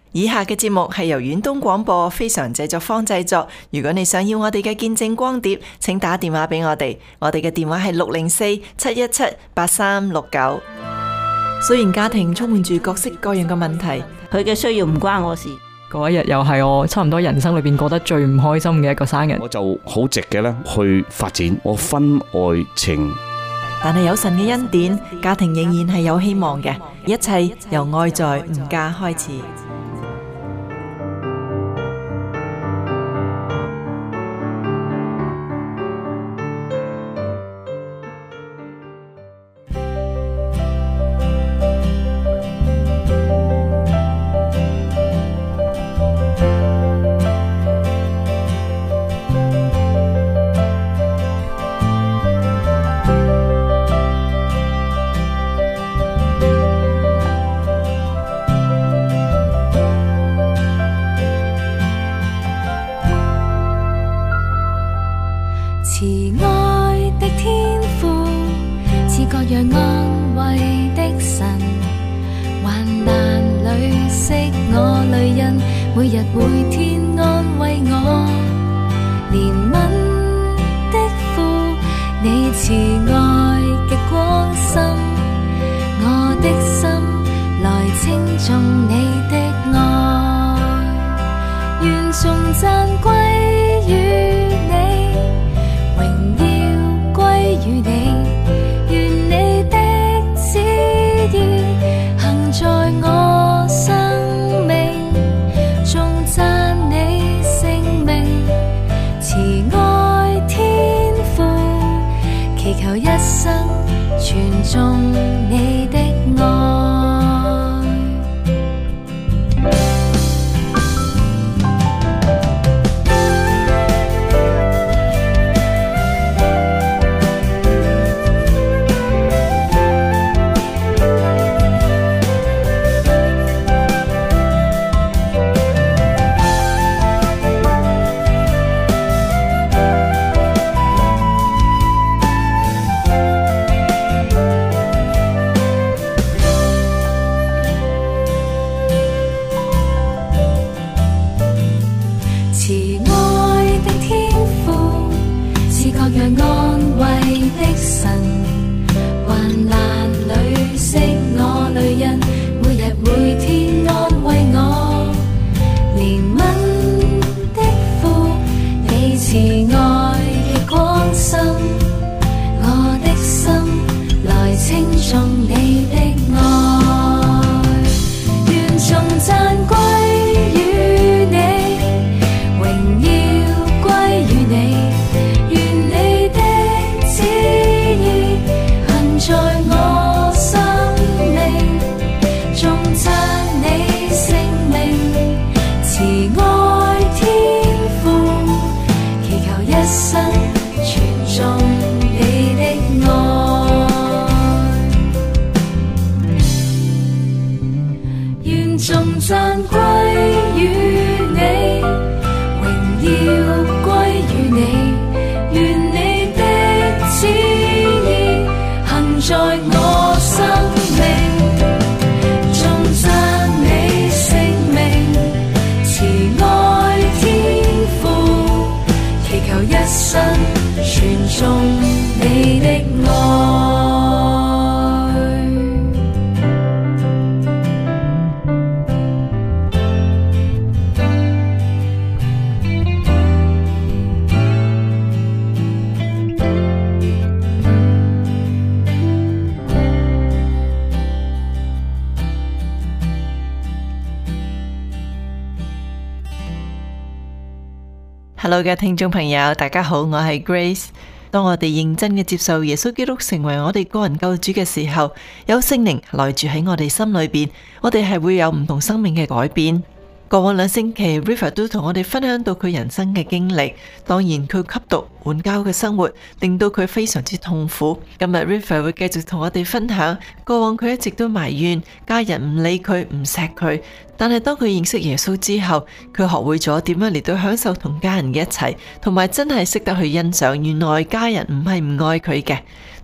以下嘅節目係由遠東廣播非常製作坊製作。如果你想要我哋嘅見證光碟，請打電話俾我哋。我哋嘅電話係604-717-8369。雖然家庭充滿住各式各樣嘅問題， 佢嘅需要唔關我事。 嗰一日又係我差唔多人生裏邊過得最唔開心嘅一個生日， 我就好直嘅咧去發展我婚外情。 但係有神嘅恩典，家庭仍然係有希望嘅。一切由愛在吾家開始。 慈愛的天父，賜各樣安慰的神，患難裏惜我淚印，每日每天安慰我。憐憫的父，你慈愛極光深，我的心來稱頌你的愛，願頌讚歸於傳頌你的愛。 Hello 嘅聽眾朋友，大家好，我係 Grace。當我哋認真嘅接受耶穌基督成為我哋個人救主嘅時候，有聖靈來住喺我哋心裏邊，我哋係會有唔同生命嘅改變。過往2星期 River 都同我哋分享到佢人生嘅經歷，當然佢吸毒換教嘅生活令到佢非常之痛苦。今日 River 會繼續同我哋分享，過往佢一直都埋怨家人唔理佢唔錫佢，但係當佢認識耶穌之後，佢學會咗點樣嚟到享受同家人嘅一齊，同埋真係識得去欣賞原來家人唔係唔愛佢嘅。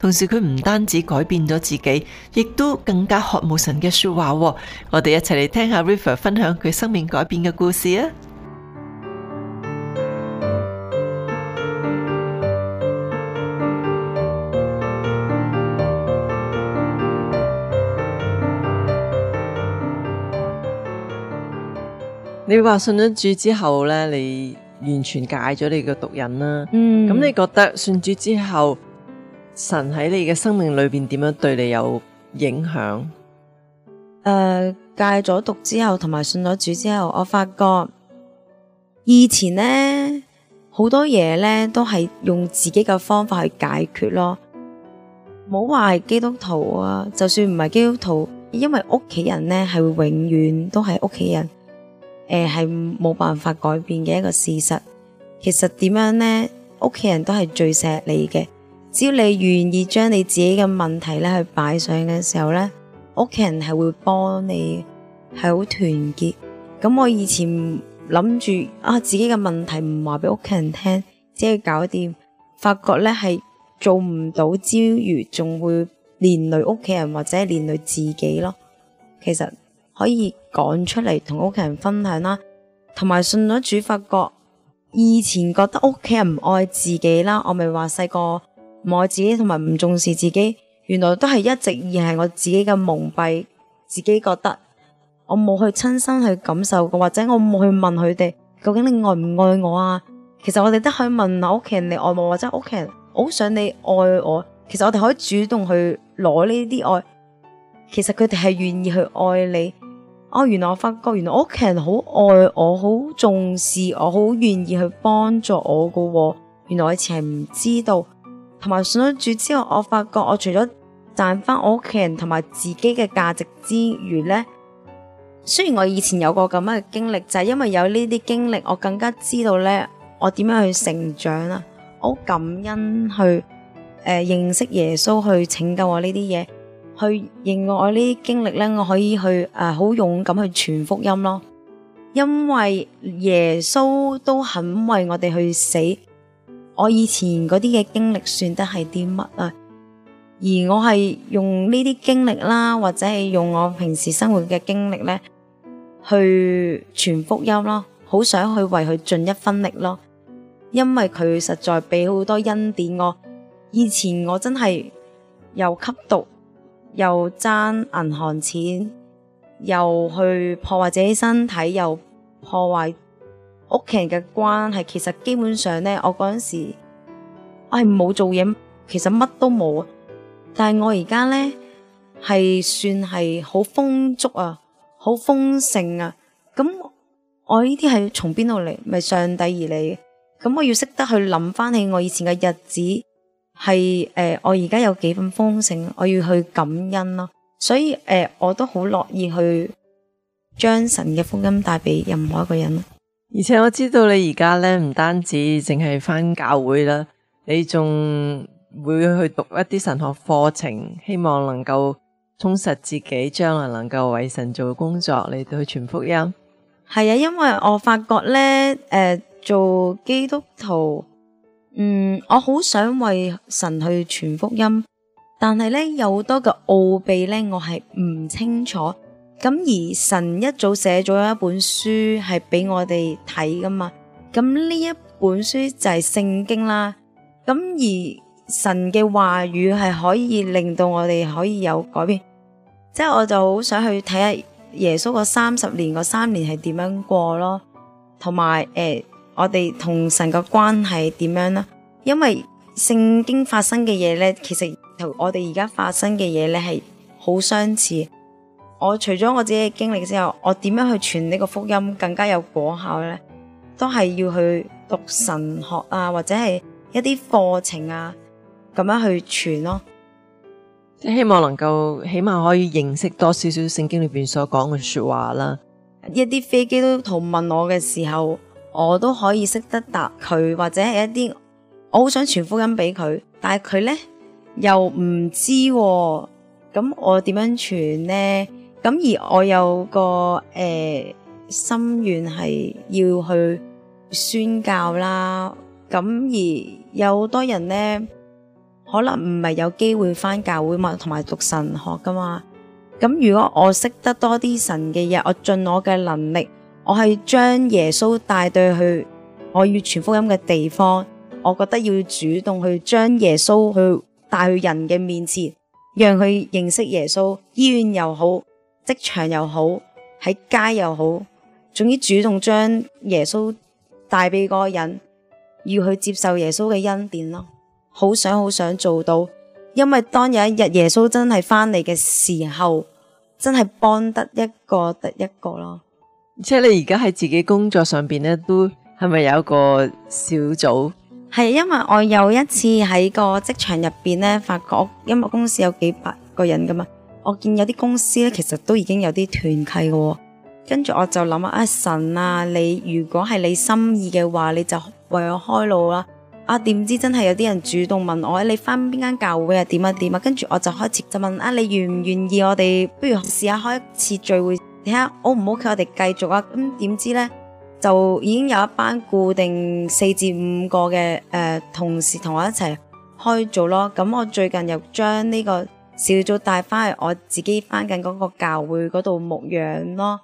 同時佢唔單止改變咗自己，亦都更加渴慕神嘅說話喎。我哋一齊嚟聽下 River 分享佢生命改變嘅故事啊！你話信咗主之後呢，你完全戒咗你嘅毒癮啦。咁你覺得信主之後，神喺你嘅生命裏邊點樣對你有影響？ 戒咗毒之後同埋信咗主之後，我發覺以前呢，好多嘢呢都係用自己嘅方法去解決咯。冇話係基督徒啊，就算唔係基督徒，因為屋企人呢係會永遠都係屋企人。係冇辦法改變嘅一個事實。其實點樣呢？屋企人都係最錫你嘅。只要你願意將你自己嘅問題咧去擺上嘅時候呢，屋企人係會幫你，係好團結。咁我以前諗住自己嘅問題唔話俾屋企人聽，只係搞掂，發覺呢係做唔到之餘，仲會連累屋企人或者連累自己咯。其實可以講出嚟同屋企人分享啦，同埋信咗主，發覺以前覺得屋企人唔愛自己啦，我咪話細個唔愛自己同埋唔重視自己，原來都係一直以係我自己嘅蒙蔽，自己覺得我冇去親身去感受過，或者我冇去問佢哋究竟你愛唔愛我啊？其實我哋都可以問下屋企人你愛我，或者屋企人好想你愛我，其實我哋可以主動去攞呢啲愛，其實佢哋係願意去愛你。原來我發覺，原來屋企人好愛我，好重視我，好願意去幫助我噶。原來我以前係唔知道，同埋信咗主之後，我發覺我除咗賺翻我屋企人同埋自己嘅價值之餘呢，雖然我以前有個咁樣嘅經歷，就係因為有呢啲經歷，我更加知道呢，我點樣去成長啊！我好感恩去認識耶穌，去拯救我呢啲嘢。去認我呢啲經歷呢，我可以去好勇敢去傳福音咯。因為耶穌都肯為我哋去死，我以前嗰啲嘅經歷算得係啲乜啊？而我係用呢啲經歷啦，或者係用我平時生活嘅經歷呢，去傳福音咯，好想去為佢盡一分力咯。因為佢實在俾好多恩典我。以前我真係又吸毒，又爭銀行錢，又去破壞自己身體，又破壞屋企人嘅關係。其實基本上呢，我嗰陣時我係冇做嘢，其實乜都冇。但係我而家呢，係算係好豐足啊，好豐盛啊。咁我呢啲係從邊度嚟？咪上帝而嚟嘅。咁我要識得去諗翻起我以前嘅日子。係我而家有幾分豐盛，我要去感恩咯。所以我都好樂意去將神嘅福音帶俾任何一個人。 而且我知道你而家咧唔單止淨係返教會啦，你仲會去讀一啲神學課程，希望能夠充實自己，將來能夠為神做工作嚟到去傳福音。 係啊，因為我發覺咧做基督徒。我好想為神去傳福音，但係咧有好多嘅奧秘咧，我係唔清楚。咁而神一早寫咗一本書係俾我哋睇噶嘛，咁呢一本書就係聖經啦。咁而神嘅話語係可以令到我哋可以有改變，即係我就好想去睇下耶穌個30年個3年係點樣過咯，同埋我哋同神嘅關係點樣啦？因為聖經發生嘅嘢呢，其實同我哋而家發生嘅嘢呢係好相似。我除咗我自己嘅經歷之後，我點樣去傳呢個福音更加有果效呢？都係要去讀神學啊，或者係一啲課程啊，咁樣去傳咯。 即係希望能夠起碼可以認識多少少聖經裏邊所講嘅說話啦。 一啲非基督徒問我嘅時候，我都可以識得答佢，或者係一啲我好想傳福音俾佢，但係佢呢又唔知喎，咁我點樣傳呢？咁而我有個心願係要去宣教啦，咁而有好多人呢， 可能唔係有機會返教會嘛，同埋讀神學噶嘛。咁如果我識得多啲神嘅嘢，我盡我嘅能力，我係將耶穌帶到去我要傳福音嘅地方，我覺得要主動去將耶穌去帶去人嘅面前，讓佢認識耶穌。醫院又好，職場又好，喺街又好，總之主動將耶穌帶俾嗰個人，要去接受耶穌嘅恩典咯。好想做到，因為當有一日耶穌真係返嚟嘅時候，真係幫得一個得一個咯。 即係你而家喺自己工作上邊咧，都係咪有一個小組？ 係因為我有一次喺個職場入邊咧，發覺我因為公司有幾百個人噶嘛，我見有啲公司咧其實都已經有啲團契嘅喎。跟住我就諗啊，神啊，你如果係你心意嘅話，你就為我開路啦。啊，點知真係有啲人主動問我，你返邊間教會啊？點啊點啊？跟住我就開始就問啊，你願唔願意我哋不如試下開一次聚會，睇下 O 唔 OK，我哋繼續啊。咁點知呢，就已經有一班固定4至5個嘅同事同我一齊開做咯。咁我最近又將呢個小組帶返去我自己返緊嗰個教會嗰度牧養咯。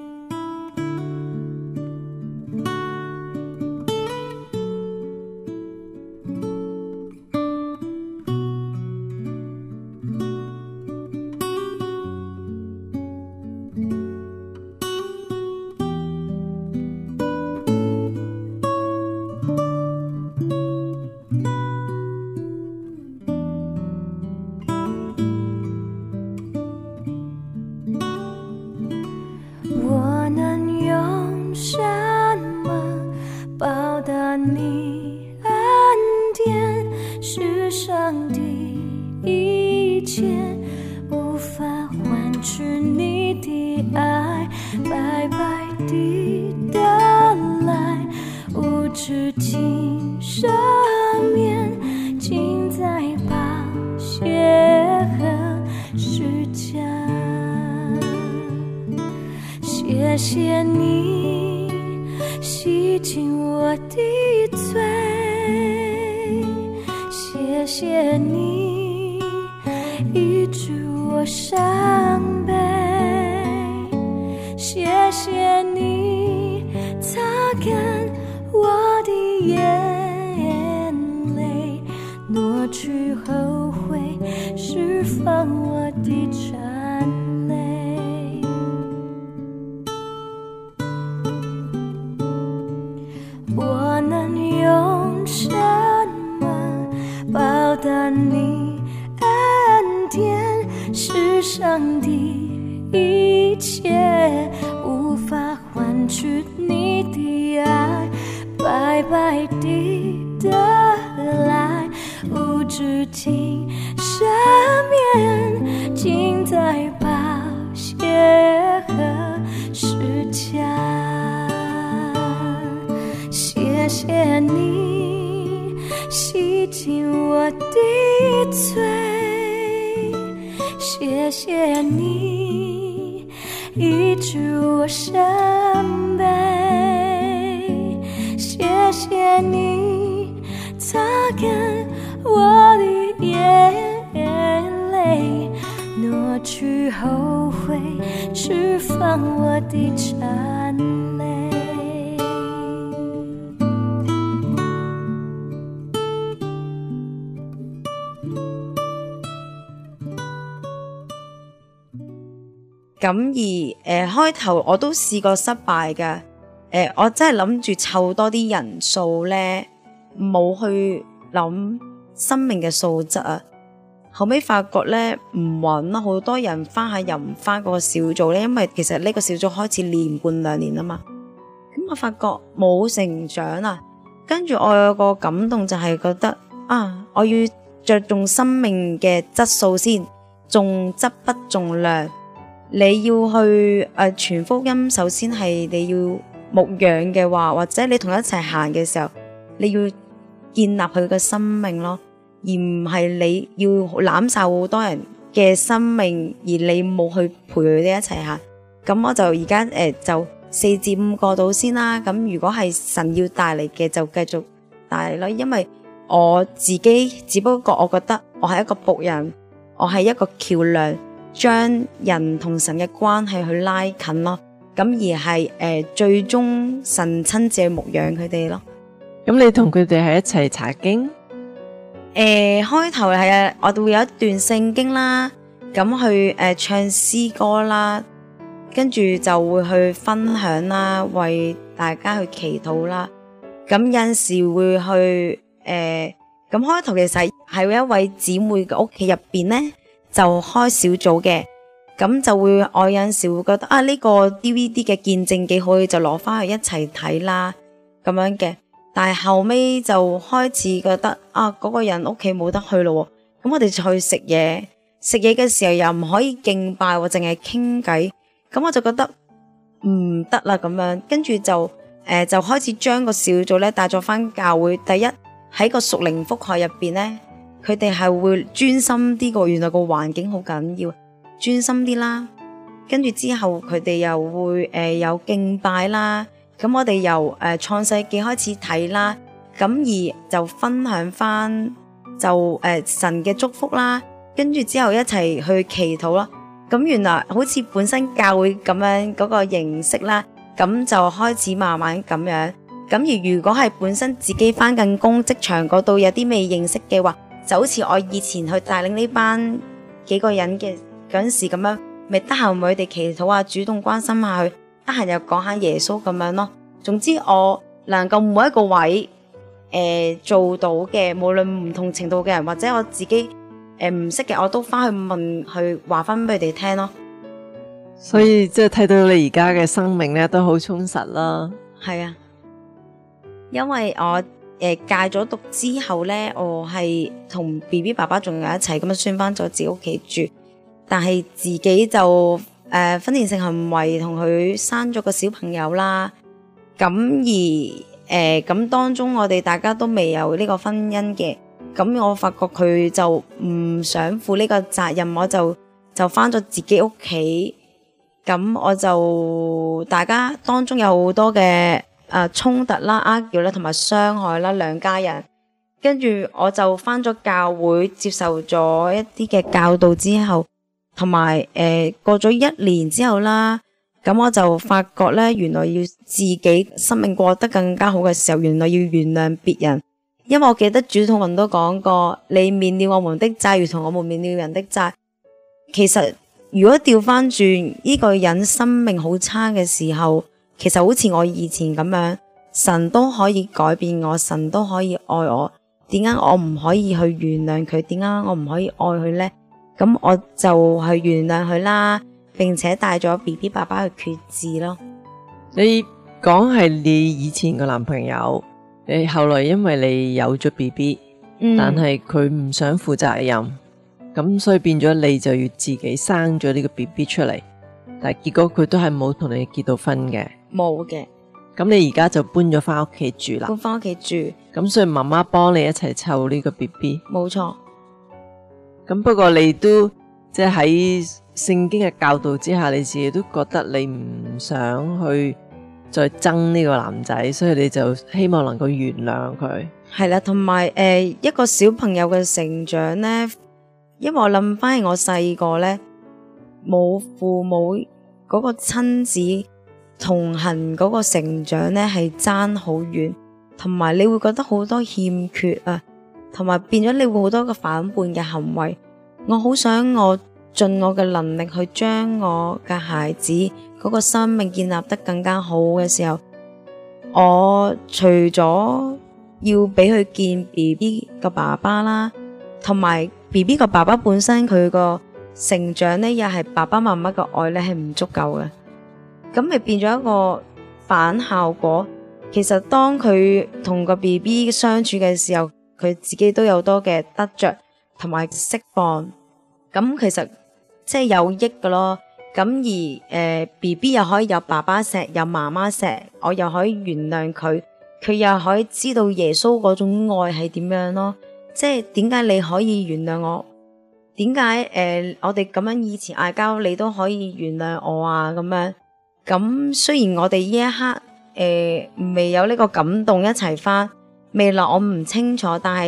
我能用什麼報答你恩典？世上的一切無法換取你的愛，白白地得來，無止境赦免，盡在寶血和十架。謝謝你洗淨我的罪，謝謝你醫治我傷悲，謝謝你擦乾我的眼淚，挪去後悔，釋放我的顫淚。我能用什麼報答你恩典？世上的一切無法換取你的愛，白白地得來，無止境赦免，盡在寶血和十架。謝謝你洗淨我的罪，謝謝你醫治我傷悲，謝謝你擦乾我的眼淚，挪去後悔，釋放我的顫淚。 咁而開頭我都試過失敗嘅，我真係諗住湊多啲人數呢，冇去諗生命嘅素質啊。後尾發覺呢唔穩啦，好多人翻下又唔翻嗰個小組呢，因為其實呢個小組開始年半2年啊嘛。咁我發覺冇成長啊，跟住我有個感動就係覺得啊，我要着重生命嘅質素先，重質不重量。你要去傳福音，首先係你要牧養嘅話，或者你同佢一齊行嘅時候，你要建立佢嘅生命咯，而唔係你要攬晒好多人嘅生命，而你冇去陪佢哋一齊行。咁我就而家就4至5個到先啦。咁如果係神要帶嚟嘅，就繼續帶嚟咯。因為我自己只不過我覺得我係一個僕人，我係一個橋梁，將人同神嘅關係去拉近咯。咁而係最終神親自牧養佢哋咯。 咁你同佢哋係一齊查經？ 開頭係啊，我哋會有一段聖經啦，咁去唱詩歌啦，跟住就會去分享啦，為大家去祈禱啦。咁有陣時會去咁開頭其實係一位姊妹嘅屋企入邊呢，就開小組嘅，咁就會我有陣時會覺得啊，呢個 DVD 嘅見證幾好，就攞翻去一齊睇啦咁樣嘅。但係後尾就開始覺得啊，嗰個人屋企冇得去咯，咁我哋就去食嘢。食嘢嘅時候又唔可以敬拜，淨係傾偈，咁我就覺得唔得啦咁樣。跟住就開始將個小組咧帶咗翻教會。第一喺個屬靈福害入邊咧，佢哋係會專心啲個，原來個環境好緊要，專心啲啦。跟住之後佢哋又會有敬拜啦。咁我哋由創世紀開始睇啦，咁而就分享翻就神嘅祝福啦，跟住之後一齊去祈禱啦。咁原來好似本身教會咁樣嗰個形式啦，咁就開始慢慢咁樣。咁而如果係本身自己翻緊工職場嗰度有啲未認識嘅話，就好似我以前去帶領呢班幾個人嘅嗰陣時咁樣，咪得閒為佢哋祈禱啊，主動關心下佢。得閒又講下耶穌咁樣咯。總之我能夠每一個位做到嘅，無論唔同程度嘅人或者我自己唔識嘅，我都翻去問，去話翻俾佢哋聽咯。 所以即係睇到你而家嘅生命咧都好充實啦。 係啊，因為我戒咗毒之後咧，我係同 BB 爸爸仲有一齊咁樣宣翻咗自己屋企住，但係自己就婚前性行為同佢生咗個小朋友啦。咁而咁當中我哋大家都未有呢個婚姻嘅，咁我發覺佢就唔想負呢個責任，我就翻咗自己屋企。咁我就大家當中有好多嘅衝突啦、argue啦同埋傷害啦，兩家人。跟住我就翻咗教會，接受咗一啲嘅教導之後，同埋過咗1年之後啦，咁我就發覺咧，原來要自己生命過得更加好嘅時候，原來要原諒別人。因為我記得主禱文都講過，你免了我們的債，如同我們免了人的債。其實如果調翻轉呢個人生命好差嘅時候，其實好似我以前咁樣，神都可以改變我，神都可以愛我。點解我唔可以去原諒佢？點解我唔可以愛佢呢？咁我就去原諒佢啦，並且帶咗 BB 爸爸去決志咯。 你講係你以前個男朋友，你後來因為你有咗 BB，但係佢唔想負責任，咁所以變咗你就要自己生咗呢個 BB 出嚟，但係結果佢都係冇同你結到婚嘅。 冇嘅。 咁你而家就搬咗翻屋企住啦。 搬翻屋企住。 咁所以媽媽幫你一齊湊呢個 BB。 冇錯。 咁不過你都即係喺聖經嘅教導之下，你自己都覺得你唔想去再憎呢個男仔，所以你就希望能夠原諒佢。 係啦，同埋一個小朋友嘅成長呢，因為我諗翻起我細個呢，冇父母嗰個親子同行嗰個成長呢係爭好遠，同埋你會覺得好多欠缺啊，同埋變咗你會好多個反叛嘅行為。我好想我盡我嘅能力去將我嘅孩子嗰個生命建立得更加好嘅時候，我除咗要俾佢見 BB 個爸爸啦，同埋 BB 個爸爸本身佢個成長呢，又係爸爸媽媽嘅愛呢係唔足夠嘅。咁咪變咗一個反效果。其實當佢同個 BB 相處嘅時候，佢自己都有多嘅得着同埋釋放。咁其實即係有益㗎咯。咁而BB 又可以有爸爸錫，有媽媽錫，我又可以原諒佢，佢又可以知道耶穌嗰種愛係點樣咯。即係點解你可以原諒我？點解我哋咁樣以前嗌交，你都可以原諒我啊？咁樣。咁雖然我哋呢一刻未有呢個感動一齊返，未來我唔清楚，但係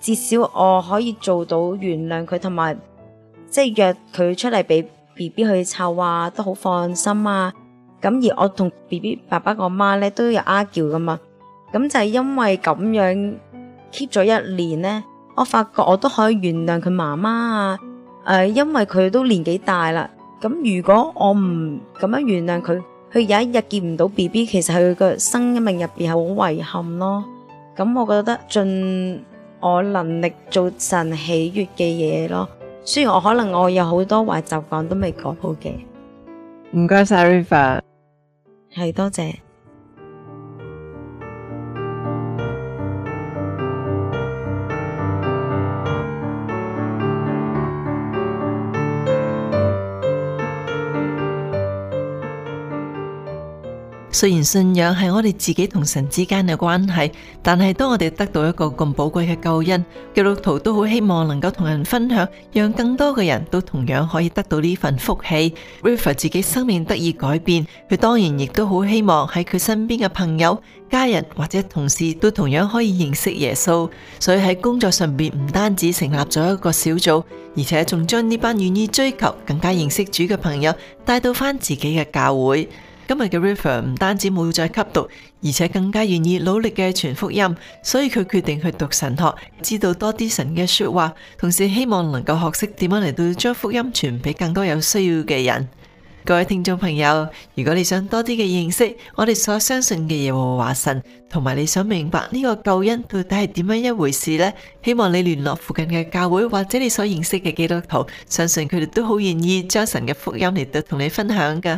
至少我可以做到原諒佢，同埋即係約佢出嚟俾 BB 去湊啊，都好放心啊。咁而我同 BB 爸爸個媽咧都有argue噶嘛，咁就係因為咁樣 keep 咗1年咧，我發覺我都可以原諒佢媽媽啊。因為佢都年紀大啦，咁如果我唔咁樣原諒佢，佢有一日見唔到 BB， 其實佢個生命入邊係好遺憾咯。咁我覺得盡我能力做神喜悅嘅嘢咯。雖然可能我有好多壞習慣都未改好嘅。 唔該晒 River。 係，多謝。 雖然信仰係我哋自己同神之間嘅關係，但係當我哋得到一個咁寶貴嘅救恩，基督徒都好希望能夠同人分享，讓更多嘅人都同樣可以得到呢份福氣。River 自己生命得以改變，佢當然亦都好希望喺佢身邊嘅朋友、家人或者同事都同樣可以認識耶穌，所以喺工作上邊唔單止成立咗一個小組，而且仲將呢班願意追求、更加認識主嘅朋友帶到返自己嘅教會。今日嘅 River 唔單止冇再吸毒，而且更加願意努力嘅傳福音，所以佢決定去讀神學，知道多啲神嘅說話，同時希望能夠學識點樣嚟到將福音傳俾更多有需要嘅人。各位聽眾朋友，如果你想多啲嘅認識我哋所相信嘅耶和華神，同埋你想明白呢個救恩到底係點樣一回事呢？希望你聯絡附近嘅教會或者你所認識嘅基督徒，相信佢哋都好願意將神嘅福音嚟到同你分享㗎。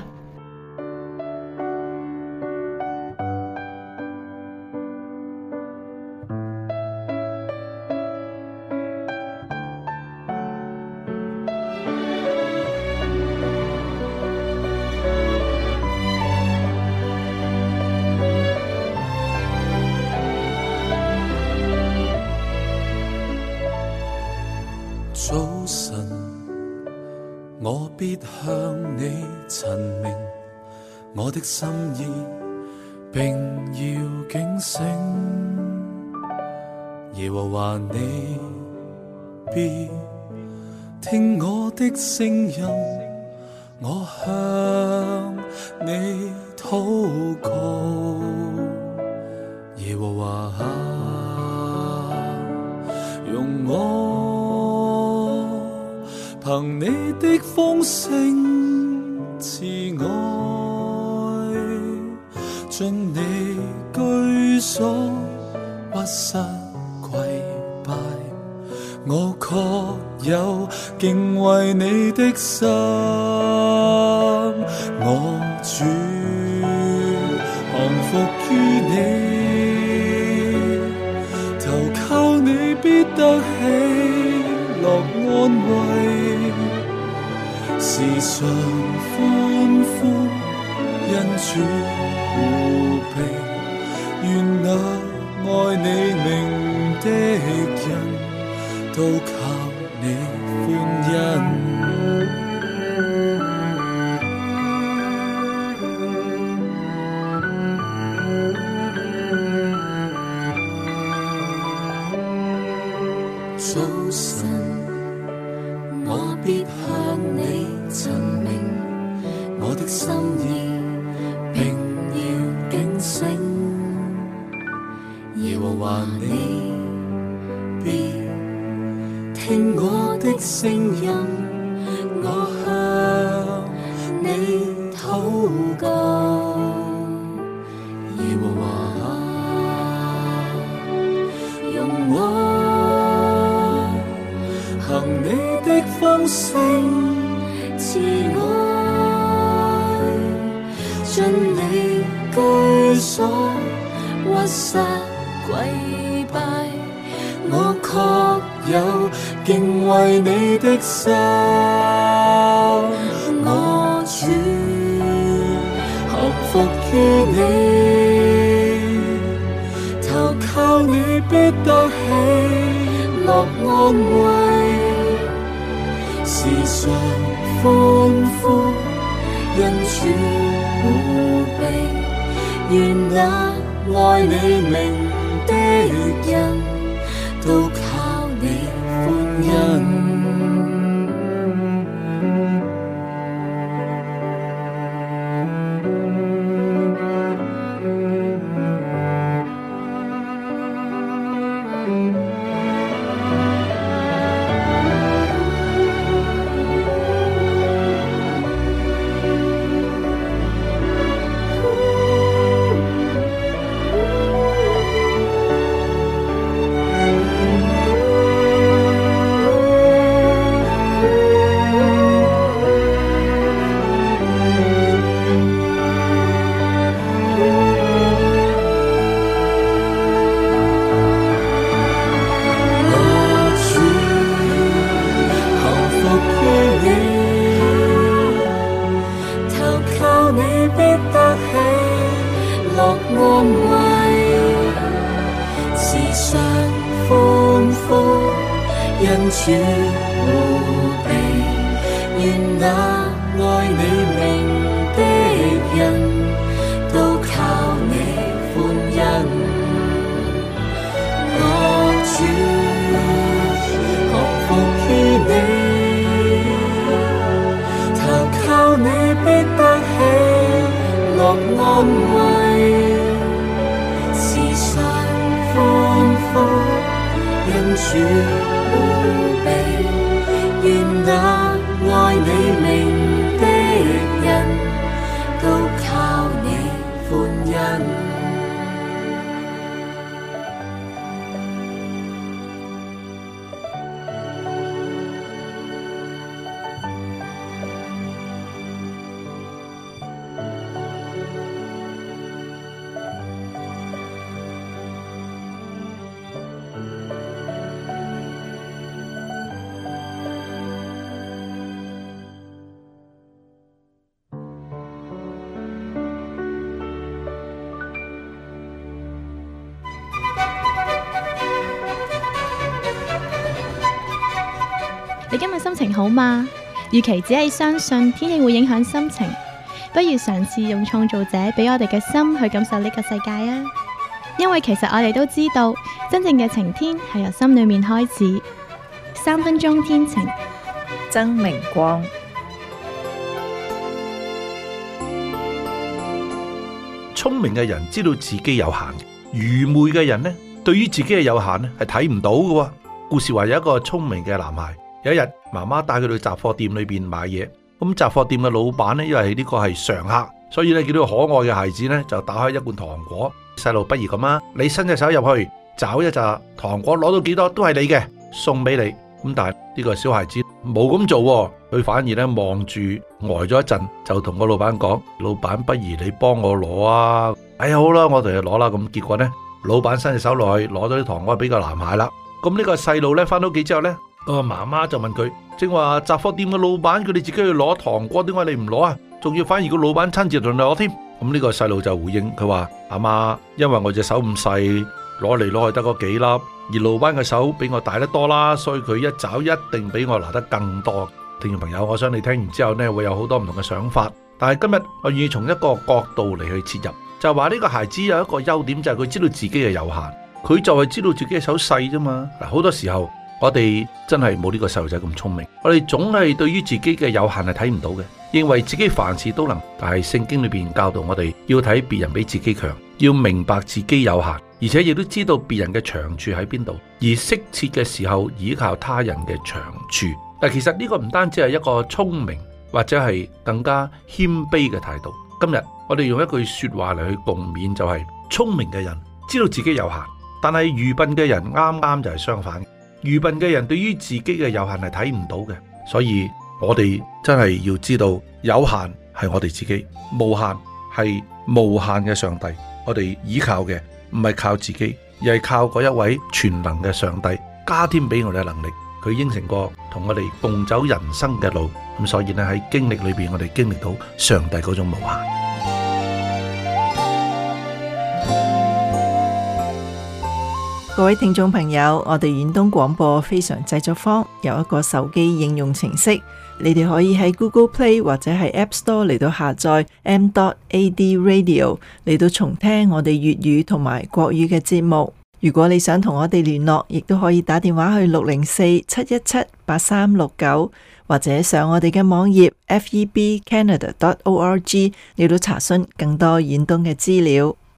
早晨，我必向你陳明我的心意，並要警醒。耶和華你必聽我的聲音，我向你禱告。耶和華啊，用我憑你的豐盛慈愛，進你居所屈膝跪拜，我確有敬畏你的心。我主降服於你，投靠你必得喜樂安慰，時常歡呼因主護庇，願那愛你名的人都靠你歡欣。早晨，我必向你陳明我的心意，並要警醒。耶和華你必聽我的聲音，我向你禱告。耶和華啊，用我行你的豐盛慈愛，進你居所屈膝跪拜，我確有敬畏你的心。我主降服於你，投靠你必得喜樂安慰，時常歡呼因主護庇，願那愛你名的人都靠你歡欣。主護庇，願那愛你名的人都靠你歡欣。我主降服於你，投靠你必得喜樂安慰，時常歡呼，因主願那愛你名的人都靠你歡欣。 你今日心情好嗎？與其只係相信天氣會影響心情，不如嘗試用創造者俾我哋嘅心去感受呢個世界啊！因為其實我哋都知道，真正嘅晴天係由心裏面開始。3分鐘天晴， 曾明光。 聰明嘅人知道自己有限，愚昧嘅人呢，對於自己嘅有限呢係睇唔到嘅。故事話有一個聰明嘅男孩，有一日媽媽帶佢去雜貨店裏邊買嘢，咁雜貨店嘅老闆呢，因為呢個係常客，所以呢，見到可愛嘅孩子呢，就打開一罐糖果。細路不如咁啊，你伸隻手入去找一紮糖果，攞到幾多都係你嘅，送俾你。咁但係呢個小孩子冇咁做，佢反而呢望住呆咗一陣，就同個老闆講：老闆，不如你幫我攞啊！哎呀，好啦，我哋就攞啦。咁結果呢，老闆伸隻手落去攞咗啲糖果俾個男孩啦。咁呢個細路呢，翻到屋企之後呢，個媽媽就問佢：正話雜貨店嘅老闆佢哋自己去攞糖果，點解你唔攞啊？仲要反而個老闆親自同你攞添。咁呢個細路就回應佢話：阿媽，因為我隻手咁細，攞嚟攞去得嗰幾粒，而老闆嘅手比我大得多啦，所以佢一找一定比我拿得更多。聽眾朋友，我想你聽完之後呢，會有好多唔同嘅想法。但係今日我願意從一個角度嚟去切入，就係話呢個孩子有一個優點，就係佢知道自己嘅有限，佢就係知道自己嘅手細啫嘛。嗱，好多時候我哋真係冇呢個細路仔咁聰明，我哋總係對於自己嘅有限係睇唔到嘅，認為自己凡事都能。但係聖經裏邊教導我哋要睇別人比自己強，要明白自己有限，而且亦都知道別人嘅長處喺邊度，而適切嘅時候依靠他人嘅長處。但其實呢個唔單止係一個聰明，或者係更加謙卑嘅態度。今日我哋用一句說話嚟去共勉，就係聰明嘅人知道自己有限，但係愚笨嘅人啱啱就係相反。愚笨嘅人對於自己嘅有限係睇唔到嘅，所以我哋真係要知道有限係我哋自己，無限係無限嘅上帝。我哋依靠嘅唔係靠自己，而係靠嗰一位全能嘅上帝加添俾我哋嘅能力。佢應承過同我哋共走人生嘅路，咁所以呢，喺經歷裏邊，我哋經歷到上帝嗰種無限。 各位聽眾朋友，我哋遠東廣播非常製作坊有一個手機應用程式，你哋可以喺 Google Play 或者係 App Store 嚟到下載 m.ad radio 嚟到重聽我哋粵語同埋國語嘅節目。 如果你想同我哋聯絡，亦都可以打電話去604-717-8369，或者上我哋嘅網頁 febcanada.org 嚟到查詢更多遠東嘅資料。